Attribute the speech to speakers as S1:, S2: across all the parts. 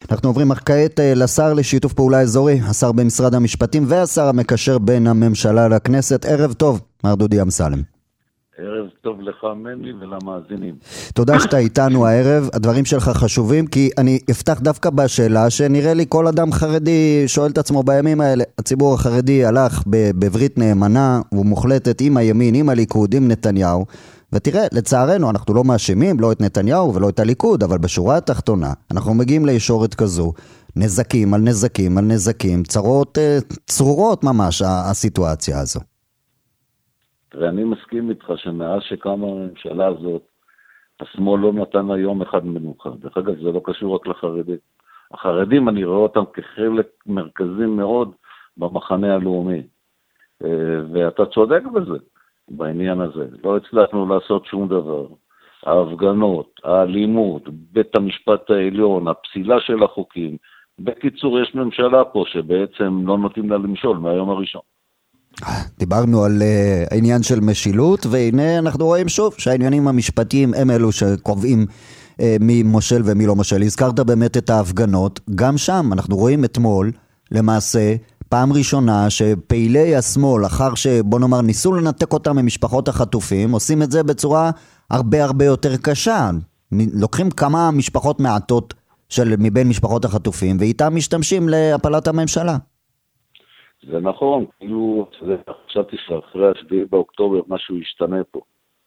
S1: אנחנו עוברים כעת לשר לשיתוף פעולה אזורי, השר במשרד המשפטים והשר המקשר בין הממשלה לכנסת. ערב טוב, מר דודי אמסלם.
S2: ערב טוב לך מני ולמאזינים.
S1: תודה שאתה איתנו הערב. הדברים שלך חשובים, כי אני אפתח דווקא בשאלה שנראה לי כל אדם חרדי שואל את עצמו בימים האלה. הציבור החרדי הלך בברית נאמנה ומוחלטת עם הימין, עם הליכוד, עם נתניהו, ותראה, לצערנו אנחנו לא מאשימים לא את נתניהו ולא את הליכוד, אבל בשורה התחתונה אנחנו מגיעים לישורת כזו, נזקים על נזקים על נזקים, צרות צרורות ממש הסיטואציה הזו.
S2: תראה, אני מסכים איתך שמאז שקמה הממשלה הזאת, השמאל לא נתן לה יום אחד מנוחה. דרך אגב, זה לא קשור רק לחרדים. החרדים, אני רואה אותם כחלק מרכזי מאוד במחנה הלאומי. ואתה צודק בזה, בעניין הזה. לא הצלחנו לעשות שום דבר. ההפגנות, האלימות, בית המשפט העליון, הפסילה של החוקים. בקיצור, יש ממשלה פה שבעצם לא נותנים לה למשול מהיום הראשון.
S1: דיברנו על העניין של משילות, והנה אנחנו רואים שוב שהעניינים המשפטיים הם אלו שקובעים מי מושל ומי לא מושל. הזכרת באמת את ההפגנות, גם שם אנחנו רואים אתמול למעשה פעם ראשונה שפעילי השמאל, אחר שבוא נאמר ניסו לנתק אותם ממשפחות החטופים, עושים את זה בצורה הרבה יותר קשה. לוקחים כמה משפחות מעטות מבין משפחות החטופים ואיתם משתמשים להפלת הממשלה.
S2: זה נכון, כאילו, חשבתי שאחרי 7 באוקטובר משהו ישתנה פה.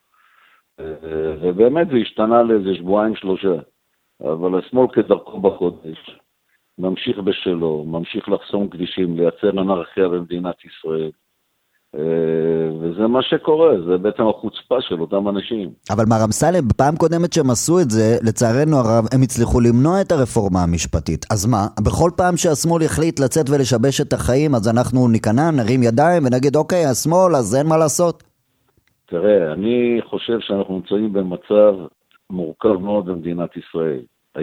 S2: ובאמת זה השתנה לאיזה 2-3, אבל השמאל כדרכו בקודש, ממשיך בשלו, ממשיך לחסום כבישים, לייצר אנרכיה במדינת ישראל, וזה מה שקורה, זה בעצם החוצפה של אותם אנשים.
S1: אבל מר אמסלם, בפעם קודמת שהם עשו את זה, לצערנו הרב, הם הצליחו למנוע את הרפורמה המשפטית. אז מה? בכל פעם שהשמאל יחליט לצאת ולשבש את החיים, אז אנחנו ניכנע, נרים ידיים ונגיד, אוקיי, השמאל, אז אין מה לעשות.
S2: תראה, אני חושב שאנחנו נמצאים במצב מורכב מאוד במדינת ישראל.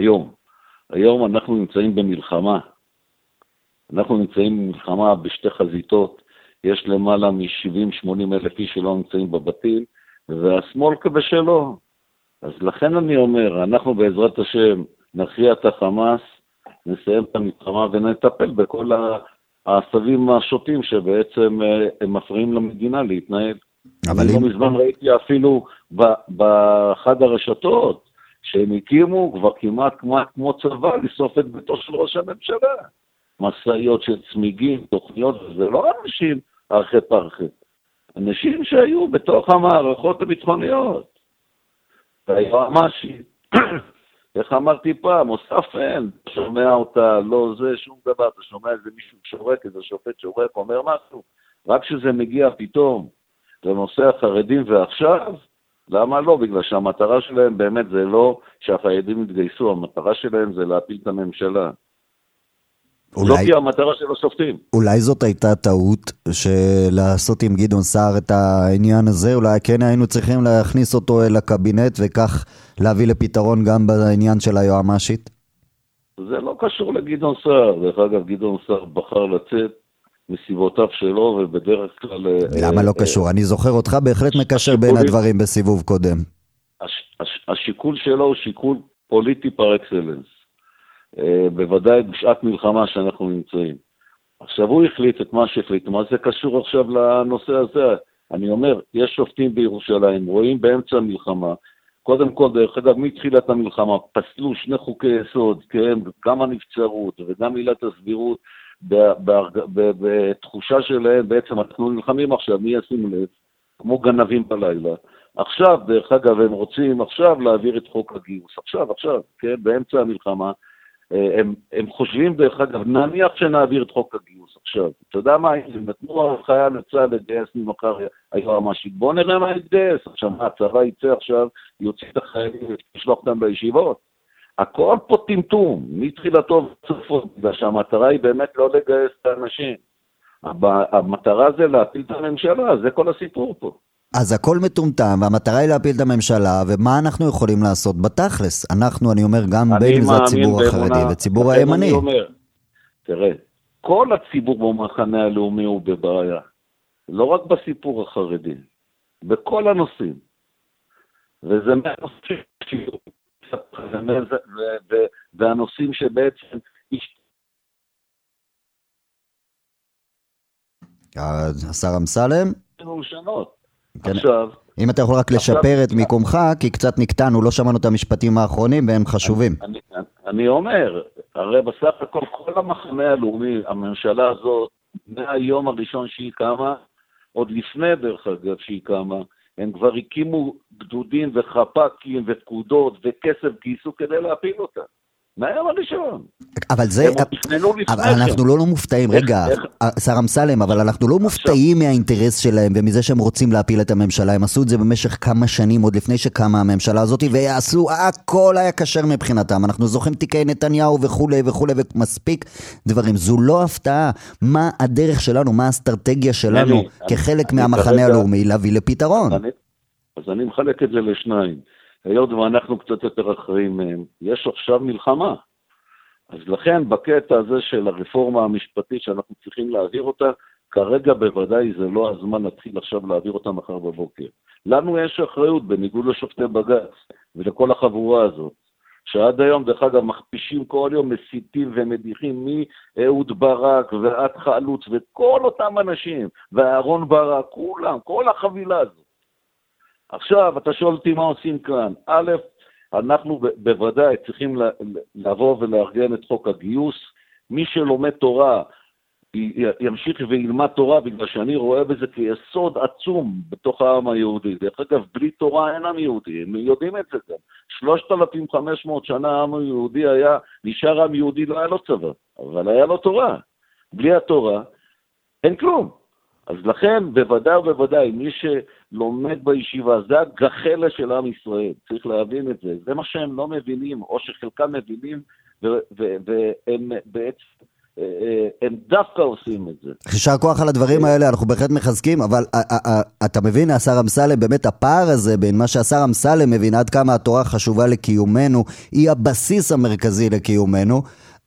S2: היום אנחנו נמצאים במלחמה. אנחנו נמצאים במלחמה בשתי חזיתות. יש למעלה מ-70-80 אלף איש שלא נמצאים בבתים, והשמאל כבשלו. אז לכן אני אומר, אנחנו בעזרת השם נכריע את החמאס, נסיים את המלחמה ונטפל בכל העשבים השוטים שבעצם הם מפריעים למדינה להתנהל. אני לא מזמן ראיתי אפילו באחד הרשתות שהם הקימו כבר כמעט כמו צבא לסוף את ביתו של ראש הממשלה. מסעיות של צמיגים, תוכניות, וזה לא אנשים ארחי פרחי. אנשים שהיו בתוך המערכות הביטחוניות. והיועמ"שית, איך אמרתי פעם, מוספן, שומע אותה, לא זה, שום דבר, אתה שומע איזה מישהו שורק, איזה שופט שורק, אומר משהו, רק שזה מגיע פתאום לנושא החרדים ועכשיו, למה לא? בגלל שהמטרה שלהם באמת זה לא שהחרדים יתגייסו, המטרה שלהם זה להפיל את הממשלה. לא כי המטרה של השופטים.
S1: אולי זאת הייתה טעות לעשות עם גדעון סער את העניין הזה, אולי כן היינו צריכים להכניס אותו אל הקבינט וכך להביא לפתרון גם בעניין של היועמ"שית?
S2: זה לא קשור לגדעון סער, דרך אגב גדעון סער בחר לצאת מסיבותיו שלו ובדרך כלל...
S1: למה לא קשור? אני זוכר אותך בהחלט מקשר בין הדברים בסיבוב קודם.
S2: השיקול שלו הוא שיקול פוליטי פר אקסלנס. בוודאי בשעת מלחמה שאנחנו נמצאים. עכשיו הוא החליט את מה שהחליט, מה זה קשור עכשיו לנושא הזה? אני אומר, יש שופטים בירושלים, רואים באמצע המלחמה, קודם כל, דרך אגב, מתחילת המלחמה, פסלו 2 חוקי יסוד, כן, גם הנבצרות וגם עילת הסבירות, בתחושה שלהם, בעצם אנחנו נלחמים עכשיו, מי ישים לב, כמו גנבים בלילה. עכשיו, דרך אגב, הם רוצים עכשיו להעביר את חוק הגיוס, עכשיו, כן, באמצע המלחמה, הם חושבים דרך אגב, נניח שנעביר את חוק הגיוס עכשיו, אתה יודע מה, אם נתנו חייל לצה"ל לגייס ממחר היועמ"שית, בוא נראה מה יתגייס, עכשיו הצבא יצא עכשיו, יוציא את החיילים וישלוח אותם לישיבות, הכל פה טמטום, מתחילתו וצפות, בגלל שהמטרה היא באמת לא לגייס את האנשים, המטרה זה להפיל את הממשלה, זה כל הסיפור פה.
S1: אז הכל מטומטם, והמטרה היא להפיל את הממשלה, ומה אנחנו יכולים לעשות בתכלס? אני אומר, גם בין אם זה הציבור החרדי וציבור הימני.
S2: אני אומר, תראה, כל הציבור במחנה הלאומי הוא בבעיה. לא רק בסיפור החרדי, בכל הנושאים. וזה והנושאים שבעצם
S1: השר אמסלם?
S2: כן. עכשיו,
S1: אם אתה יכול רק לשפר את מיקומך, כי קצת נקטענו, לא שמענו את המשפטים האחרונים והם חשובים.
S2: אני אומר, הרי בסך הכל כל המחנה הלאומי, הממשלה הזאת, מהיום הראשון שהיא קמה, עוד לפני דרך אגב שהיא קמה, הם כבר הקימו גדודים וחפ"קים ופקודות וכסף גייסו כדי להפיל אותה. מהיום הראשון.
S1: אבל זה, אבל אנחנו לא מופתעים, רגע, שר אמסלם, אבל אנחנו לא מופתעים מהאינטרס שלהם ומזה שהם רוצים להפיל את הממשלה. הם עשו את זה במשך כמה שנים, עוד לפני שקמה הממשלה הזאת, ועשו, הכל היה כשר מבחינתם. אנחנו זוכרים תיקי נתניהו וכולי וכולי, ומספיק דברים. זו לא הפתעה. מה הדרך שלנו, מה האסטרטגיה שלנו, כחלק מהמחנה הלאומי, להביא לפתרון?
S2: אז אני מחלק את זה לשניים. היות ואנחנו קצת יותר אחרים מהם, יש עכשיו מלחמה. אז לכן בקטע הזה של הרפורמה המשפטית שאנחנו צריכים להעביר אותה, כרגע בוודאי זה לא הזמן להתחיל עכשיו להעביר אותה מחר בבוקר. לנו יש אחריות בניגוד לשופטי בג"ץ ולכל החבורה הזאת, שעד היום דרך אגב מכפישים כל יום, מסיתים ומדיחים מאהוד ברק ועד חלוץ וכל אותם אנשים, ואהרון ברק, כולם, כל החבילה הזאת. עכשיו, אתה שואל אותי מה עושים כאן. א', אנחנו בוודאי צריכים לבוא ולארגן את חוק הגיוס. מי שלומד תורה ימשיך וילמד תורה, בגלל שאני רואה בזה כיסוד עצום בתוך העם היהודי. דרך אגב, בלי תורה אין עם יהודי, הם יודעים את זה גם. 3,500 שנה העם היהודי נשאר עם יהודי, לא היה לו צבא, אבל היה לו תורה. בלי התורה אין כלום. אז לכן, בוודאי ובוודאי, מי שלומד בישיבה, זה הגחלה של עם ישראל, צריך להבין את זה. זה מה שהם לא מבינים, או שחלקם מבינים, והם בעצם, הם דווקא עושים את זה.
S1: יישר כוח על הדברים האלה, אנחנו בהחלט מחזקים, אבל אתה מבין, השר אמסלם, באמת הפער הזה בין מה שהשר אמסלם מבין, עד כמה התורה חשובה לקיומנו, היא הבסיס המרכזי לקיומנו,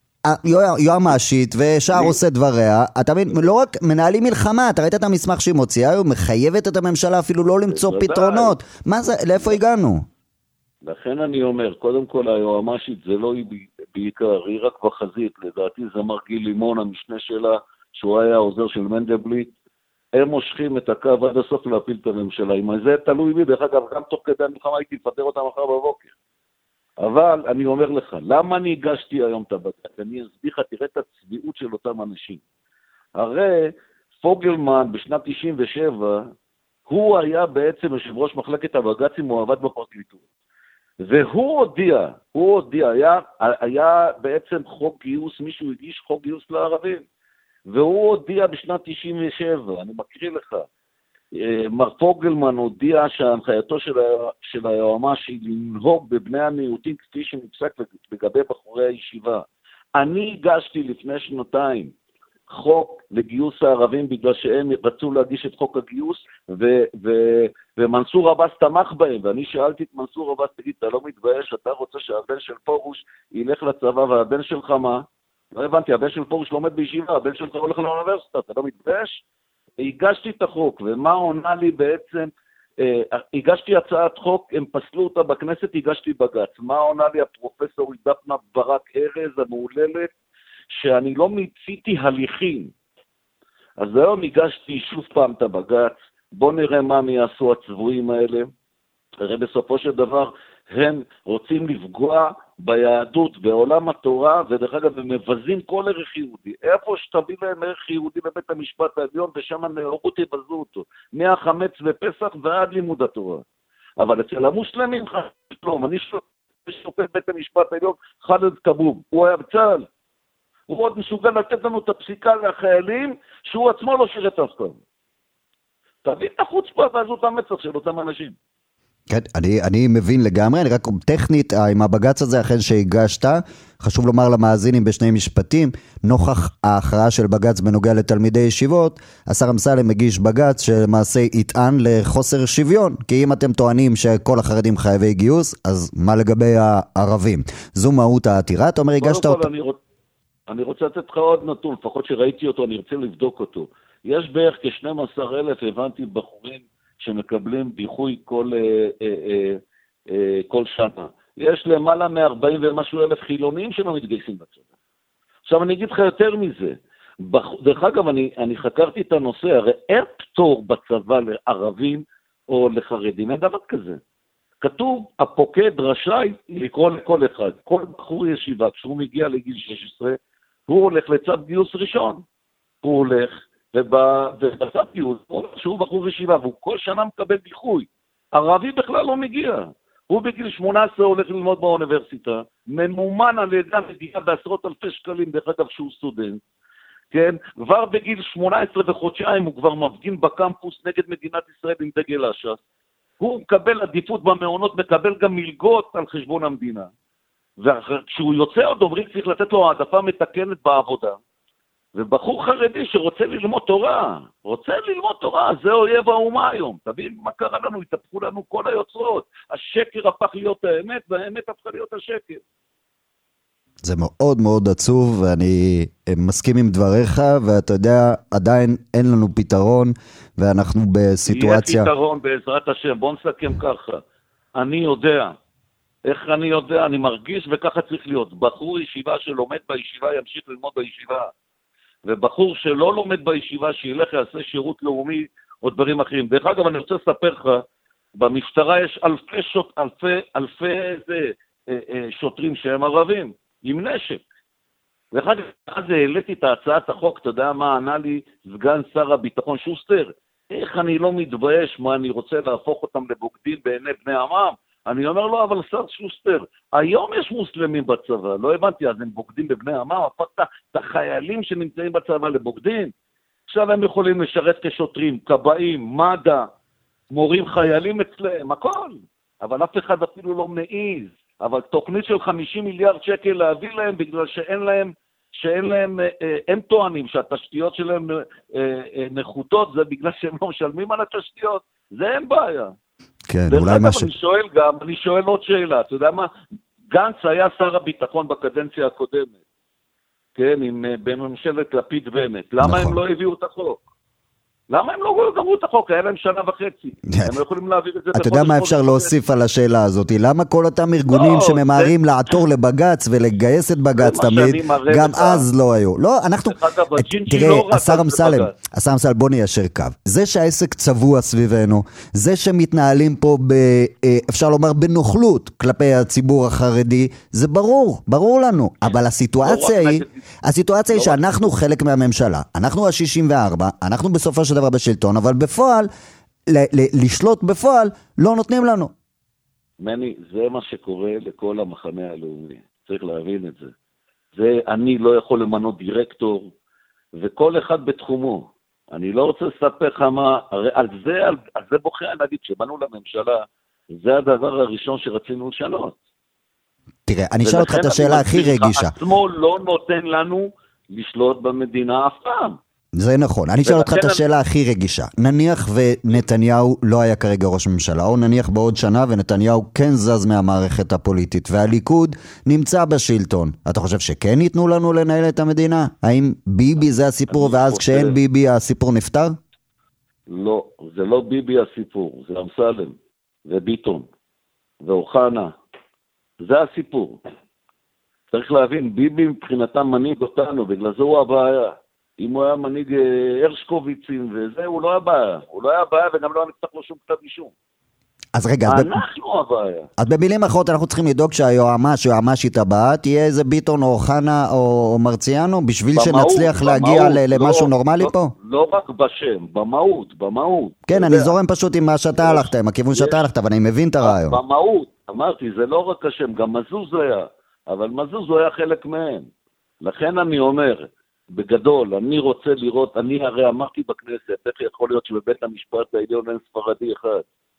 S1: יועמ"שית ושאר עושה דבריה, אתה מבין, לא רק מנהלים מלחמה, אתה ראית את המסמך שהיא מוציאה, היא מחייבת את הממשלה אפילו לא למצוא פתרונות. מה זה, לאיפה הגענו?
S2: לכן אני אומר, קודם כל היועמ"שית זה לא היא בעיקר, היא רק בחזית, לדעתי זה מר גיל לימון, המשנה שלה, שהוא היה העוזר של מנדלבליט, הם מושכים את הקו עד הסוף להפיל את הממשלה. אם זה תלוי בי, דרך אגב, גם תוך כדי המלחמה הייתי לפטר אותה מחר בבוקר. אבל אני אומר לך, למה אני הגשתי היום את הבג"ץ? אני אסביר לך, תראה את הצביעות של אותם אנשים. הרי פוגלמן בשנת 97, הוא היה בעצם יושב ראש מחלקת הבג"צים, הוא עבד בפרקליטות. והוא הודיע, היה בעצם חוק גיוס, מישהו הגיש חוק גיוס לערבים. והוא הודיע בשנת 97, אני מקריא לך, מר פוגלמן הודיע שההנחייתו של היועמ"ש היא לנהוג בבני המיעוטים כפי שנפסק לגבי בחורי הישיבה. אני הגשתי לפני שנתיים חוק לגיוס הערבים בגלל שהם רצו להגיש את חוק הגיוס ומנסור עבאס תמך בהם, ואני שאלתי את מנסור עבאס, תגיד, אתה לא מתבייש, אתה רוצה שהבן של פורוש ילך לצבא והבן שלך מה? לא הבנתי, הבן של פורוש לומד בישיבה, הבן שלך הולך לאוניברסיטה, אתה לא מתבייש? הגשתי את החוק, ומה עונה לי בעצם, הגשתי הצעת חוק, הם פסלו אותה בכנסת, הגשתי בג"ץ. מה עונה לי הפרופסור דפנה ברק ארז המעוללת, שאני לא מיציתי הליכים. אז היום הגשתי שוב פעם את הבג"ץ, בוא נראה מה יעשו הצבועים האלה, הרי בסופו של דבר הם רוצים לפגוע ביהדות, בעולם התורה, ודרך אגב הם מבזים כל ערך יהודי. איפה שתביא להם ערך יהודי בבית המשפט העליון, ושם הנאורות יבזו אותו, מהחמץ ופסח ועד לימוד התורה. אבל אצל המוסלמים חלום, אני שופט בית המשפט העליון, חאלד כבוב, הוא היה בצה"ל, הוא עוד מסוגל לתת לנו את הפסיקה לחיילים, שהוא עצמו לא שירת אף פעם. תביא את החוצפה ועזות המצח של אותם אנשים.
S1: כן, אני מבין לגמרי, אני רק טכנית, עם הבג"ץ הזה אחרי שהגשת, חשוב לומר למאזינים בשני משפטים, נוכח ההכרעה של בג"ץ בנוגע לתלמידי ישיבות, השר אמסלם מגיש בג"ץ שלמעשה יטען לחוסר שוויון, כי אם אתם טוענים שכל החרדים חייבי גיוס, אז מה לגבי הערבים? זו מהות העתירה, אתה אומר, הגשת אותה.
S2: אני רוצה לתת לך עוד נתון, לפחות שראיתי אותו, אני רוצה לבדוק אותו. יש בערך כ-12,000, הבנתי, בחורים, שמקבלים דיחוי כל שנה. יש למעלה מ-40 ומשהו אלף חילונים שלא מתגייסים בצבא. עכשיו אני אגיד לך יותר מזה, דרך אגב אני חקרתי את הנושא, הרי אין פטור בצבא לערבים או לחרדים, אין דבר כזה. כתוב, הפוקד רשאי לקרוא לכל אחד, כל בחור ישיבה, כשהוא מגיע לגיל 16, הוא הולך לצו גיוס ראשון, הוא הולך, ובצו גיוס, שהוא בחור ישיבה, והוא כל שנה מקבל דיחוי, ערבי בכלל לא מגיע, הוא בגיל 18 הולך ללמוד באוניברסיטה, ממומן על ידי המדינה בעשרות אלפי שקלים, דרך אגב שהוא סטודנט, כן? כבר בגיל 18 וחודשיים הוא כבר מפגין בקמפוס נגד מדינת ישראל עם דגל אש"ף, הוא מקבל עדיפות במעונות, מקבל גם מלגות על חשבון המדינה. וכשהוא יוצא עוד אומרים צריך לתת לו העדפה מתקנת בעבודה. ובחור חרדי שרוצה ללמוד תורה, זה אויב האומה היום. תבין מה קרה לנו, התהפכו לנו כל היוצרות. השקר הפך להיות האמת, והאמת הפכה להיות השקר.
S1: זה מאוד מאוד עצוב, ואני מסכים עם דבריך, ואתה יודע, עדיין אין לנו פתרון, ואנחנו בסיטואציה...
S2: יהיה פתרון בעזרת השם, בוא נסכם ככה. אני יודע, אני מרגיש וככה צריך להיות. בחור ישיבה שלומד בישיבה ימשיך ללמוד בישיבה, ובחור שלא לומד בישיבה שילך יעשה שירות לאומי או דברים אחרים. דרך אגב, אני רוצה לספר לך, במשטרה יש אלפי שוטרים שהם ערבים. עם נשק. ואחר כך העליתי את הצעת החוק, אתה יודע מה ענה לי סגן שר הביטחון שוסטר? איך אני לא מתבייש, מה אני רוצה להפוך אותם לבוגדים בעיני בני עמם? אני אומר לו, אבל שר שוסטר, היום יש מוסלמים בצבא, לא הבנתי, אז הם בוגדים בבני עמם, הפכת את החיילים שנמצאים בצבא לבוגדים? עכשיו הם יכולים לשרת כשוטרים, כבאים, מד"א, מורים חיילים אצלם, הכל. אבל אף אחד אפילו לא מעיז. אבל תוכנית של 50 מיליארד שקל להביא להם, בגלל שאין להם, הם טוענים שהתשתיות שלהם נחותות, זה בגלל שהם לא משלמים על התשתיות, זה אין בעיה.
S1: כן, אולי משהו.
S2: אני שואל עוד שאלה, אתה יודע מה? גנץ היה שר הביטחון בקדנציה הקודמת, כן, בממשלת לפיד בנט, למה הם לא הביאו את החוק? למה הם לא גמרו את החוק? היה להם שנה וחצי. הם לא יכולים להעביר את זה.
S1: אתה יודע מה אפשר להוסיף על השאלה הזאת? למה כל אותם ארגונים שממהרים לעתור לבגץ ולגייס את בגץ תמיד, גם אז לא היו? לא, אנחנו... תראה, השר אמסלם, בוא ניישר קו. זה שהעסק צבוע סביבנו, זה שמתנהלים פה, אפשר לומר, בנוכלות כלפי הציבור החרדי, זה ברור לנו. אבל הסיטואציה היא שאנחנו חלק מהממשלה. אנחנו ה-64, אנחנו בסופו של דבר בשלטון, אבל בפועל, לשלוט בפועל, לא נותנים לנו.
S2: מני, זה מה שקורה לכל המחנה הלאומי. צריך להבין את זה. אני לא יכול למנות דירקטור, וכל אחד בתחומו. אני לא רוצה לספר לך מה, הרי על זה בוחר להגיד, שבאנו לממשלה, זה הדבר הראשון שרצינו לשנות.
S1: תראה, אני אשאל אותך את השאלה הכי רגישה.
S2: עצמו לא נותן לנו לשלוט במדינה אף פעם.
S1: זה נכון. אני אשאל אותך את השאלה הכי רגישה. נניח ונתניהו לא היה כרגע ראש ממשלה, או נניח בעוד שנה ונתניהו כן זז מהמערכת הפוליטית, והליכוד נמצא בשלטון. אתה חושב שכן ייתנו לנו לנהל את המדינה? האם ביבי זה הסיפור, ואז כשאין ביבי הסיפור נפטר?
S2: לא, זה לא ביבי הסיפור, זה אמסלם, וביטון, ואוחנה. זה הסיפור. צריך להבין, ביבי מבחינתם מנהיג אותנו, בגלל זה הוא הבעיה. אם הוא היה מנהיג הרשקוביצים וזה, הוא לא היה בעיה. הוא לא היה בעיה וגם לא נפתח לו שום כתב אישום.
S1: אז רגע,
S2: אנחנו הבעיה.
S1: אז במילים אחרות אנחנו צריכים לדאוג שהיועמ"שית הבאה תהיה איזה ביטון או אוחנה או מרציאנו, בשביל שנצליח להגיע למשהו נורמלי פה?
S2: לא רק בשם, במהות.
S1: כן, אני זורם פשוט עם מה שאתה הלכת, עם הכיוון שאתה הלכת, אבל אני מבין את הרעיון.
S2: במהות, אמרתי, זה לא רק השם, גם מזוז היה, אבל מזוז היה חלק מהם. לכן אני אומר, בגדול, אני רוצה לראות, אני הרי אמרתי בכנסת, איך יכול להיות שבבית המשפט העליון אין ספרדי אחד?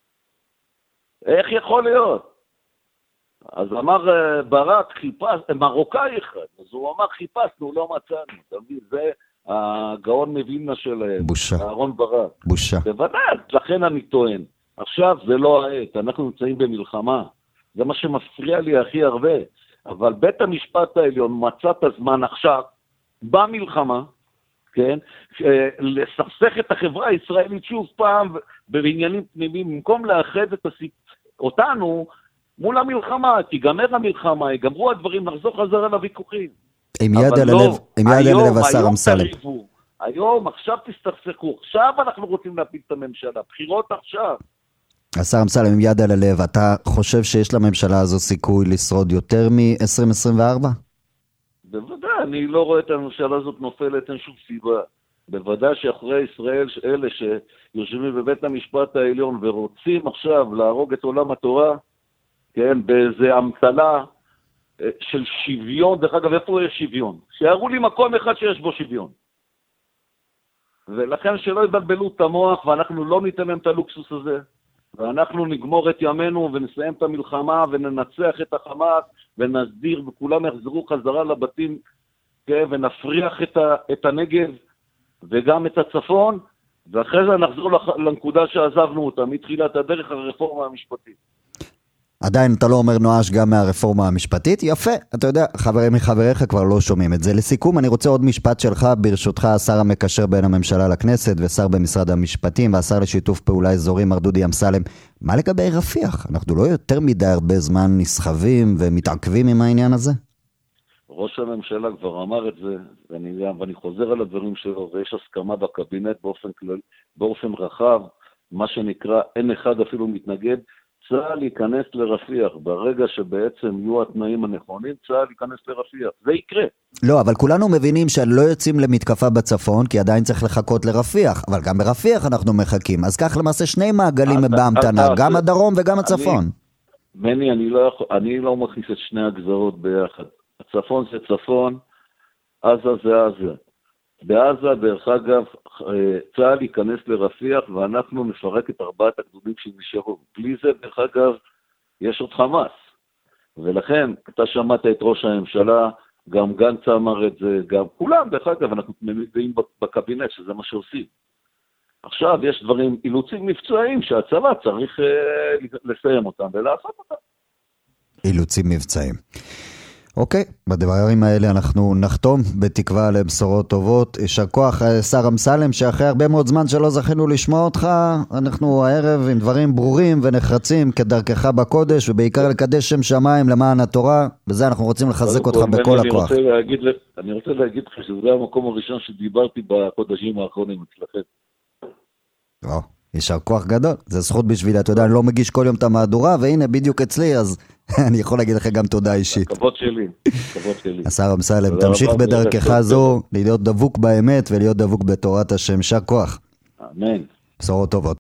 S2: איך יכול להיות? אז אמר ברק, מרוקאי אחד, אז הוא אמר חיפשנו, לא מצאנו, אתה מבין, זה הגאון מבינה שלהם,
S1: בושה.
S2: אהרון ברק.
S1: בושה.
S2: בוודאי, לכן אני טוען, עכשיו זה לא העת, אנחנו נמצאים במלחמה, זה מה שמפריע לי הכי הרבה, אבל בית המשפט העליון מצא את הזמן עכשיו, במלחמה, כן, לסכסך את החברה הישראלית שוב פעם בעניינים פנימיים, במקום לאחד אותנו, מול המלחמה, תיגמר המלחמה, ייגמרו הדברים, נחזור חזרה לוויכוחים.
S1: עם יד על הלב, השר אמסלם.
S2: היום, עכשיו תסתכסכו, עכשיו אנחנו רוצים להפיל את הממשלה, בחירות עכשיו.
S1: השר אמסלם, עם יד על הלב, אתה חושב שיש לממשלה הזו סיכוי לשרוד יותר מ-2024?
S2: בוודאי, אני לא רואה את הממשלה הזאת נופלת, אין שום סיבה. בוודאי שאחרי ישראל, אלה שיושבים בבית המשפט העליון ורוצים עכשיו להרוג את עולם התורה, כן, באיזה אמתלה של שוויון, דרך אגב, איפה יש שוויון? שיראו לי מקום אחד שיש בו שוויון. ולכן שלא יבלבלו את המוח, ואנחנו לא ניתן להם את הלוקסוס הזה, ואנחנו נגמור את ימינו ונסיים את המלחמה וננצח את החמאס ונסדיר וכולם יחזרו חזרה לבתים, כן, ונפריח את הנגב וגם את הצפון, ואחרי זה נחזור לנקודה שעזבנו אותה מתחילת הדרך, הרפורמה המשפטית.
S1: עדיין אתה לא אומר נואש גם מהרפורמה המשפטית? יפה, אתה יודע, חברים מחבריך כבר לא שומעים את זה. לסיכום, אני רוצה עוד משפט שלך, ברשותך, השר המקשר בין הממשלה לכנסת, ושר במשרד המשפטים, והשר לשיתוף פעולה אזורי, מר דודי אמסלם. מה לגבי רפיח? אנחנו לא יותר מדי הרבה זמן נסחבים ומתעכבים עם העניין הזה?
S2: ראש הממשלה כבר אמר את זה, ואני חוזר על הדברים שלו, ויש הסכמה בקבינט באופן רחב, מה שנקרא, אין אחד אפילו מתנגד, צה"ל ייכנס לרפיח, ברגע שבעצם יהיו התנאים הנכונים, צה"ל ייכנס לרפיח, זה יקרה. לא,
S1: אבל כולנו מבינים שלא יוצאים למתקפה בצפון, כי עדיין צריך לחכות לרפיח, אבל גם ברפיח אנחנו מחכים, אז כך למעשה שני מעגלים בהמתנה, גם הדרום וגם הצפון.
S2: מני, אני לא מכניס את שני הגזרות ביחד. הצפון זה צפון, עזה זה עזה. בעזה, דרך אגב, צה"ל ייכנס לרפיח, ואנחנו נפרק את 4 הגדודים שנשארו. בלי זה, דרך אגב, יש עוד חמאס. ולכן, אתה שמעת את ראש הממשלה, גם גנץ אמר את זה, גם כולם, דרך אגב, אנחנו מביאים בקבינט, שזה מה שעושים. עכשיו, יש דברים, אילוצים מבצעיים, שהצבא צריך לסיים אותם ולעשות אותם.
S1: אילוצים מבצעיים. אוקיי, בדברים האלה אנחנו נחתום בתקווה לבשורות טובות. יישר כוח, שר אמסלם, שאחרי הרבה מאוד זמן שלא זכינו לשמוע אותך, אנחנו הערב עם דברים ברורים ונחרצים כדרכך בקודש, ובעיקר לקדש שם שמיים למען התורה, בזה אנחנו רוצים לחזק אותך בכל הכוח.
S2: אני רוצה להגיד לך שזה המקום הראשון שדיברתי בחודשים האחרונים אצלכם.
S1: יישר כוח גדול, זה זכות בשבילי, אתה יודע, אני לא מגיש כל יום את המהדורה, והנה בדיוק אצלי, אז אני יכול להגיד לך גם תודה אישית.
S2: כבוד שלי, כבוד שלי.
S1: השר אמסלם, תמשיך בדרכך זו, להיות דבוק באמת ולהיות דבוק בתורת השם, יישר כוח.
S2: אמן.
S1: בשורות טובות.